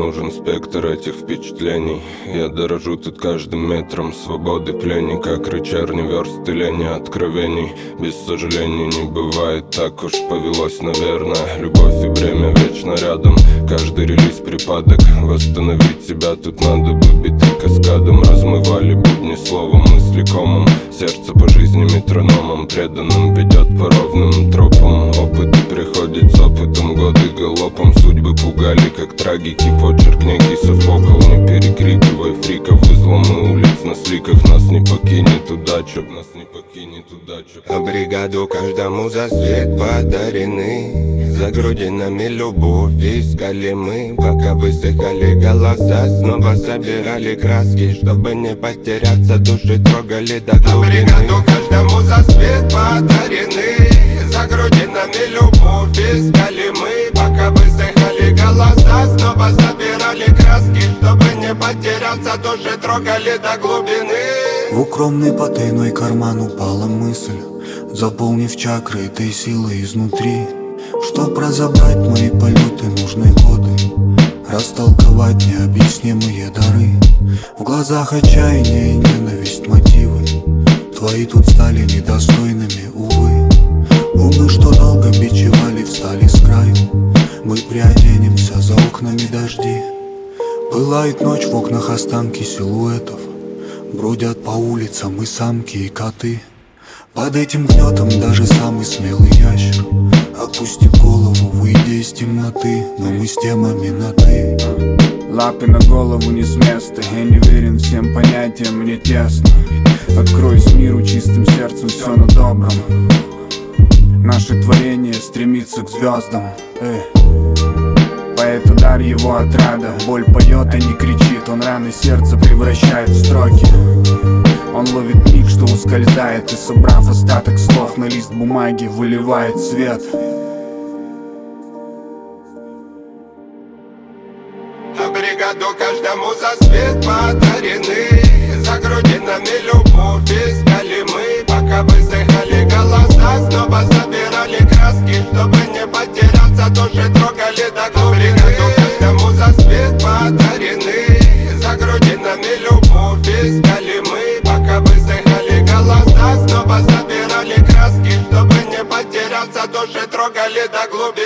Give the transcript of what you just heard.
нужен спектр этих впечатлений. Я дорожу тут каждым метром свободы пленника. Крычарни версты лени откровений. Без сожалений не бывает, так уж повелось, наверное. Любовь и бремя вечно рядом. Каждый релиз припадок. Восстановить себя тут надо бы биты каскадом. Размывали будни словом, мысли комом. Сердце по жизни метрономом преданным ведет по ровным тропам. Опыт приходит с опытом, годы галопом. Судьбы пугали, как трагики, почерк некий Софокл. Не перекрикивай фриков, изломы улиц на сликах. Нас не покинет удача, нас не покинет удача. А бригаду каждому за свет подарены. За грудинами любовь искали мы. Пока высыхали голоса, снова собирали краски. Чтобы не потеряться, души трогали до глубины. А бригаду каждому за свет подарены. За грудинами любовь искали мы. Пока высыхали голоса, снова собирали краски. Чтобы не потеряться, души трогали до глубины. В укромный потайной карман упала мысль, заполнив чакры этой силой изнутри. Чтоб разобрать мои полеты, нужны годы, растолковать необъяснимые дары. В глазах отчаяние и ненависть мотивы твои тут стали недостойными, увы. Умы, что долго бичевали, встали с краю. Мы приоденемся, за окнами дожди. Пылает ночь, в окнах останки силуэтов. Бродят по улицам и самки, и коты. Под этим гнетом даже самый смелый ящер опустит голову, выйдя из темноты. Но мы с темами на «ты». Лапы на голову не с места. Я не верен всем понятиям, мне тесно. Откроюсь миру чистым сердцем, все на добром. Наше творение стремится к звездам. Поэт удар его отрада. Боль поет, а не кричит. Он раны сердца превращает в строки. Он ловит миг, что ускользает. И собрав остаток слов на лист бумаги, выливает свет. А бригаду каждому за свет подарены. За грудинами любовь искали мы. Пока высыхали голоса, снова собирали краски. Чтобы не потеряться, души трогали до глубины. Бригаду каждому за свет подарены. За грудинами любовь искали мы. Пока высыхали голоса, снова собирали краски. Чтобы не потеряться, души трогали до глубины.